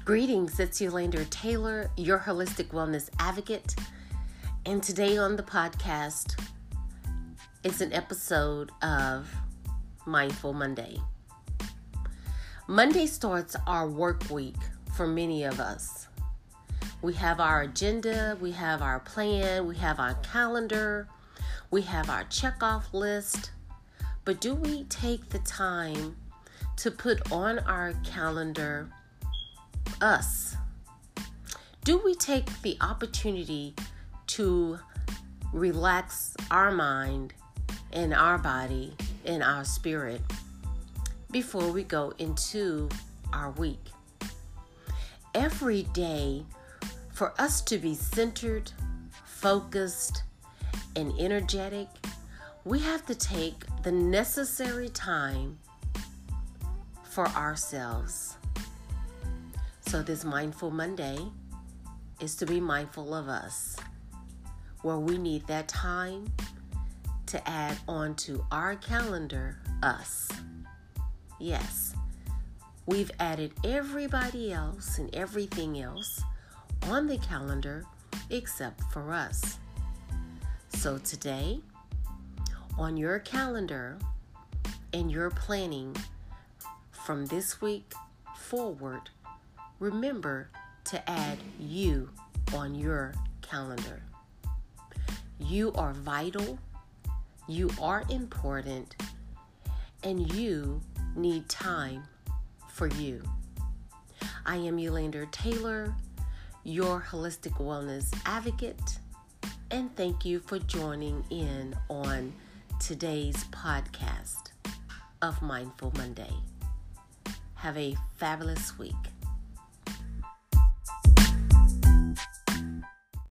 Greetings, it's Yolanda Taylor, your holistic wellness advocate. And today on the podcast, it's an episode of Mindful Monday. Monday starts our work week for many of us. We have our agenda, we have our plan, we have our calendar, we have our checkoff list. But do we take the time to put on our calendar us? Do we take the opportunity to relax our mind and our body and our spirit before we go into our week? Every day, for us to be centered, focused, and energetic, we have to take the necessary time for ourselves. So this Mindful Monday is to be mindful of us, where we need that time to add onto our calendar us. Yes, we've added everybody else and everything else on the calendar except for us. So today, on your calendar and your planning from this week forward, remember to add you on your calendar. You are vital, you are important, and you need time for you. I am Yolanda Taylor, your holistic wellness advocate, and thank you for joining in on today's podcast of Mindful Monday. Have a fabulous week.